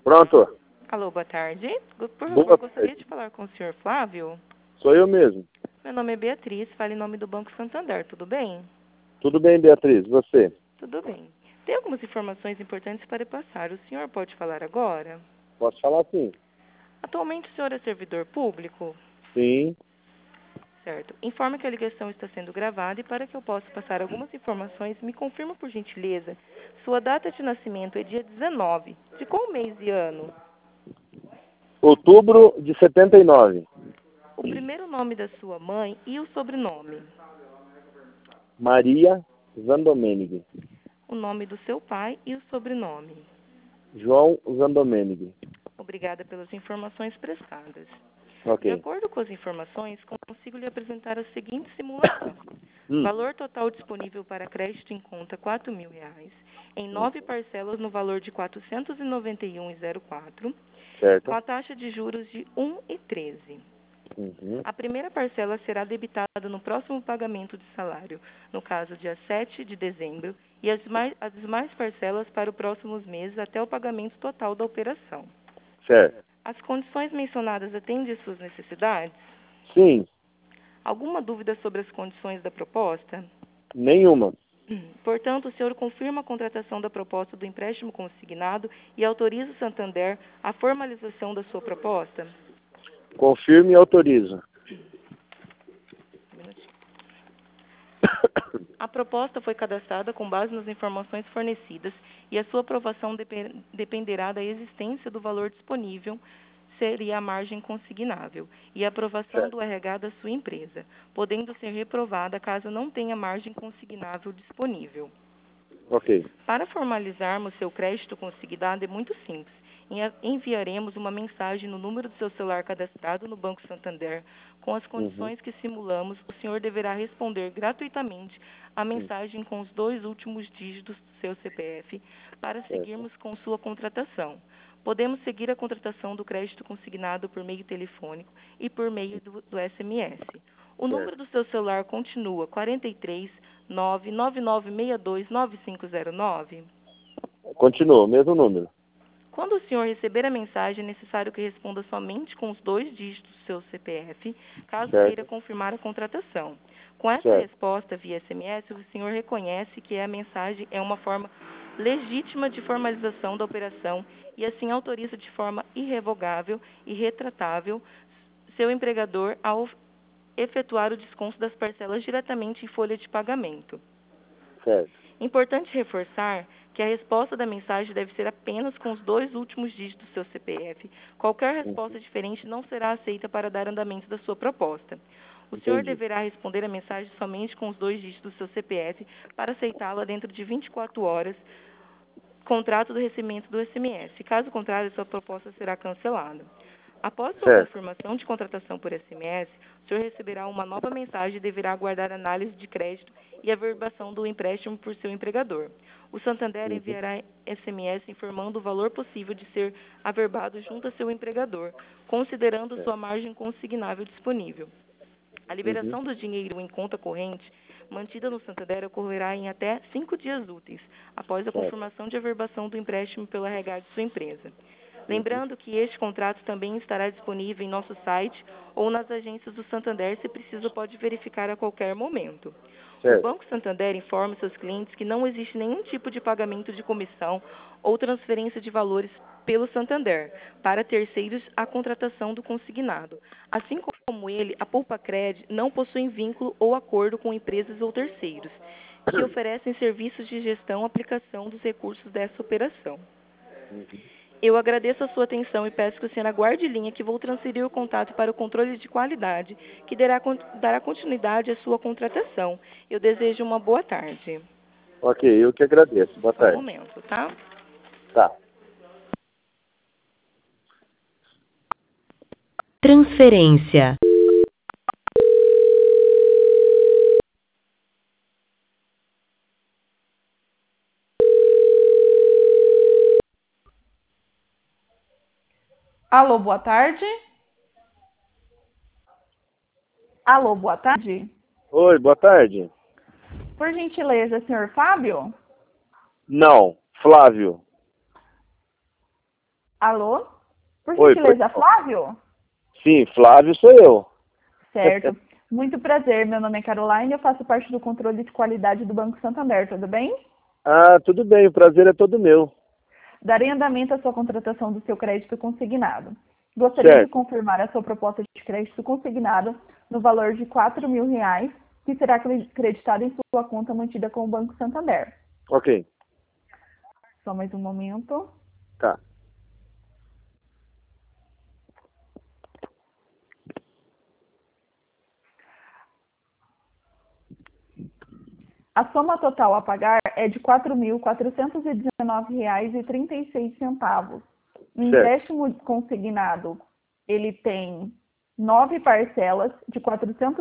Pronto. Alô, boa tarde. Por Boa favor, gostaria tarde. de falar com o senhor Flávio. Sou eu mesmo. Meu nome é Beatriz, falo em nome do Banco Santander, tudo bem? Tudo bem, Beatriz? Você? Tudo bem. Tem algumas informações importantes para passar. O senhor pode falar agora? Posso falar sim? Atualmente o senhor é servidor público? Sim. Certo. Informe que a ligação está sendo gravada e para que eu possa passar algumas informações, me confirma por gentileza. Sua data de nascimento é dia 19. De qual mês e ano? Outubro de 79. O primeiro nome da sua mãe e o sobrenome. Maria Zandomenig. O nome do seu pai e o sobrenome. João Zandomenig. Obrigada pelas informações prestadas. De Ok. acordo com as informações, consigo lhe apresentar a seguinte simulação. Valor total disponível para crédito em conta R$ 4.000, em 9 parcelas no valor de R$ 491,04, com Certo. a taxa de juros de 1,13. Uhum. A primeira parcela será debitada no próximo pagamento de salário, no caso, dia 7 de dezembro, e as demais parcelas para os próximos meses até o pagamento total da operação. Certo. As condições mencionadas atendem às suas necessidades? Sim. Alguma dúvida sobre as condições da proposta? Nenhuma. Portanto, o senhor confirma a contratação da proposta do empréstimo consignado e autoriza o Santander a formalização da sua proposta? Confirme e autorizo. Um minutinho. A proposta foi cadastrada com base nas informações fornecidas e a sua aprovação dependerá da existência do valor disponível, seria a margem consignável, e a aprovação do RH da sua empresa, podendo ser reprovada caso não tenha margem consignável disponível. Ok. Para formalizarmos seu crédito consignado é muito simples. Enviaremos uma mensagem no número do seu celular cadastrado no Banco Santander com as condições que simulamos. O senhor deverá responder gratuitamente a mensagem com os 2 últimos dígitos do seu CPF para seguirmos com sua contratação. Podemos seguir a contratação do crédito consignado por meio telefônico e por meio do SMS. O número do seu celular continua 43 999629509. Continua, mesmo número. Quando o senhor receber a mensagem, é necessário que responda somente com os 2 dígitos do seu CPF, caso queira confirmar a contratação. Com essa resposta via SMS, o senhor reconhece que a mensagem é uma forma legítima de formalização da operação e assim autoriza de forma irrevogável e retratável seu empregador a efetuar o desconto das parcelas diretamente em folha de pagamento. Certo. Importante reforçar que a resposta da mensagem deve ser apenas com os 2 últimos dígitos do seu CPF. Qualquer resposta diferente não será aceita para dar andamento da sua proposta. O senhor deverá responder a mensagem somente com os 2 dígitos do seu CPF para aceitá-la dentro de 24 horas, contrato do recebimento do SMS. Caso contrário, sua proposta será cancelada. Após sua confirmação de contratação por SMS, o senhor receberá uma nova mensagem e deverá aguardar análise de crédito e averbação do empréstimo por seu empregador. O Santander enviará SMS informando o valor possível de ser averbado junto a seu empregador, considerando sua margem consignável disponível. A liberação do dinheiro em conta corrente mantida no Santander ocorrerá em até 5 dias úteis, após a confirmação de averbação do empréstimo pelo RH de sua empresa. Lembrando que este contrato também estará disponível em nosso site ou nas agências do Santander, se preciso pode verificar a qualquer momento. O Banco Santander informa seus clientes que não existe nenhum tipo de pagamento de comissão ou transferência de valores pelo Santander para terceiros à contratação do consignado. Assim como ele, a Poupa-Cred não possui vínculo ou acordo com empresas ou terceiros que oferecem serviços de gestão e aplicação dos recursos dessa operação. Eu agradeço a sua atenção e peço que o senhor aguarde linha que vou transferir o contato para o controle de qualidade, que dará continuidade à sua contratação. Eu desejo uma boa tarde. Ok, eu que agradeço. Boa Só um tarde. momento, tá? Tá. Transferência. Alô, boa tarde. Alô, boa tarde. Oi, boa tarde. Por gentileza, senhor Fábio? Não, Flávio. Alô? Por Oi, gentileza, pode- Flávio? Sim, Flávio sou eu. Certo. Muito prazer, meu nome é Caroline, eu faço parte do controle de qualidade do Banco Santander, tudo bem? Ah, tudo bem, o prazer é todo meu. Darei andamento à sua contratação do seu crédito consignado. Gostaria de Certo, confirmar a sua proposta de crédito consignado no valor de R$ 4.000, que será creditado em sua conta mantida com o Banco Santander. ok, Só mais um momento. tá. A soma total a pagar é de R$ 4.419,36. O Certo, empréstimo consignado, ele tem 9 parcelas de R$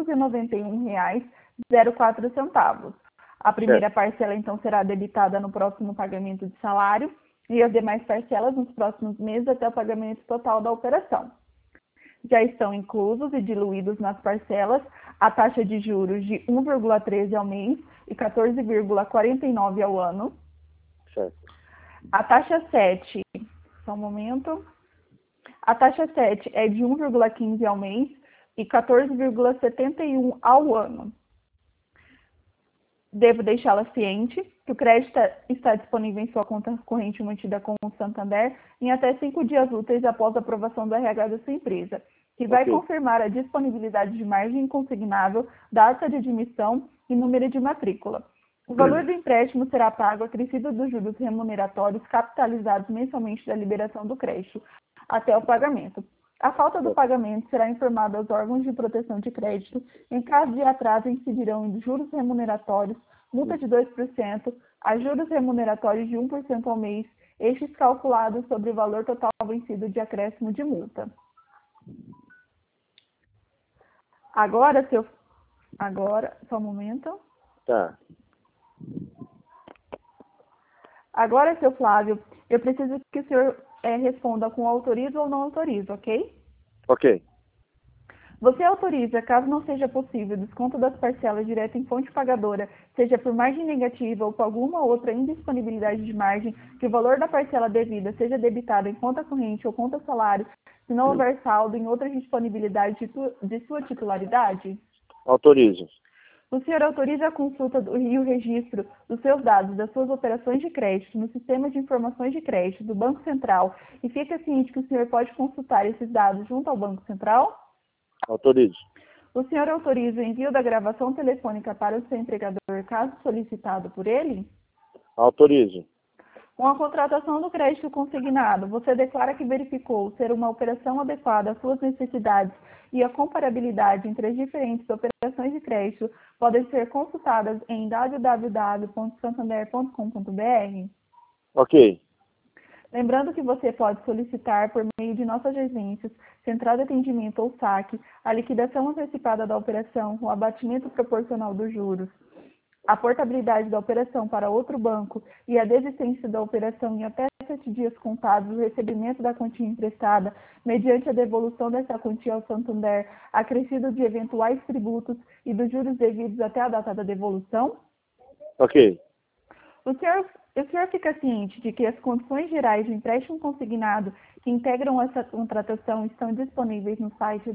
491,04. A primeira certo, parcela, então, será debitada no próximo pagamento de salário e as demais parcelas nos próximos meses até o pagamento total da operação. Já estão inclusos e diluídos nas parcelas a taxa de juros de 1,13 ao mês e 14,49 ao ano. certo, A taxa 7, só um momento. A taxa 7 é de 1,15 ao mês e 14,71 ao ano. Devo deixá-la ciente que o crédito está disponível em sua conta corrente mantida com o Santander em até 5 dias úteis após a aprovação do RH da sua empresa, que vai ok. confirmar a disponibilidade de margem consignável, data de admissão e número de matrícula. O valor do empréstimo será pago acrescido dos juros remuneratórios capitalizados mensalmente da liberação do crédito, até o pagamento. A falta do pagamento será informada aos órgãos de proteção de crédito. Em caso de atraso, incidirão em juros remuneratórios, multa de 2%, a juros remuneratórios de 1% ao mês, estes calculados sobre o valor total vencido de acréscimo de multa. Agora, só um momento. Tá, Agora, seu Flávio, eu preciso que o senhor responda com autorizo ou não autorizo, ok? ok. Você autoriza, caso não seja possível, desconto das parcelas direto em fonte pagadora, seja por margem negativa ou por alguma outra indisponibilidade de margem, que o valor da parcela devida seja debitado em conta corrente ou conta salário, se não houver saldo em outra disponibilidade de sua titularidade? Autorizo. O senhor autoriza a consulta e o registro dos seus dados, das suas operações de crédito, no sistema de informações de crédito do Banco Central e fica ciente que o senhor pode consultar esses dados junto ao Banco Central? Autorizo. O senhor autoriza o envio da gravação telefônica para o seu empregador, caso solicitado por ele? Autorizo. Com a contratação do crédito consignado, você declara que verificou ser uma operação adequada às suas necessidades e a comparabilidade entre as diferentes operações de crédito podem ser consultadas em www.santander.com.br. Ok, Lembrando que você pode solicitar, por meio de nossas agências, central de atendimento ou saque, a liquidação antecipada da operação, o abatimento proporcional dos juros, a portabilidade da operação para outro banco e a desistência da operação em até 7 dias contados do recebimento da quantia emprestada, mediante a devolução dessa quantia ao Santander, acrescido de eventuais tributos e dos juros devidos até a data da devolução. ok. O senhor fica ciente de que as condições gerais de empréstimo consignado que integram essa contratação estão disponíveis no site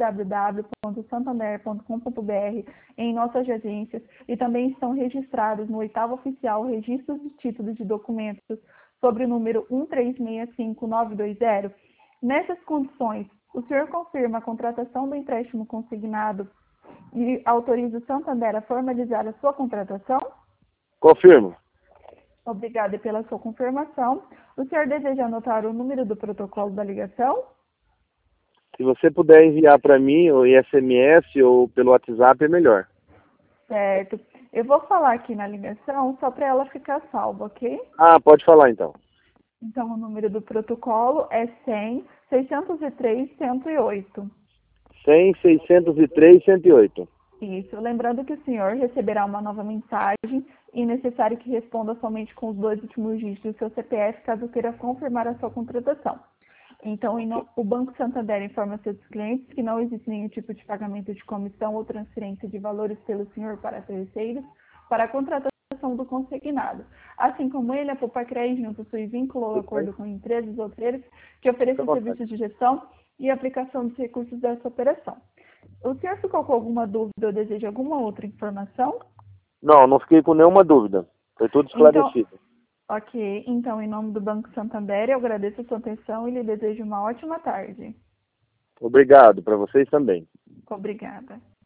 www.santander.com.br em nossas agências e também estão registrados no 8º Oficial Registros de Títulos de Documentos sobre o número 1365920. Nessas condições, o senhor confirma a contratação do empréstimo consignado e autoriza o Santander a formalizar a sua contratação? Confirmo. Obrigada pela sua confirmação. O senhor deseja anotar o número do protocolo da ligação? Se você puder enviar para mim, ou em SMS ou pelo WhatsApp, é melhor. Certo. Eu vou falar aqui na ligação só para ela ficar salva, ok? Ah, pode falar então. Então, o número do protocolo é 100-603-108. 100-603-108. Isso. Lembrando que o senhor receberá uma nova mensagem e necessário que responda somente com os 2 últimos dígitos do seu CPF, caso queira confirmar a sua contratação. Então, o Banco Santander informa seus clientes que não existe nenhum tipo de pagamento de comissão ou transferência de valores pelo senhor para terceiros para a contratação operação do consignado. Assim como ele, a Popacred não possui vínculo ou acordo com empresas ou terceiros que ofereçam serviços de gestão e aplicação dos recursos dessa operação. O senhor ficou com alguma dúvida ou deseja alguma outra informação? Não, não fiquei com nenhuma dúvida. Foi tudo esclarecido. Ok, então em nome do Banco Santander eu agradeço a sua atenção e lhe desejo uma ótima tarde. Obrigado, para vocês também. Obrigada.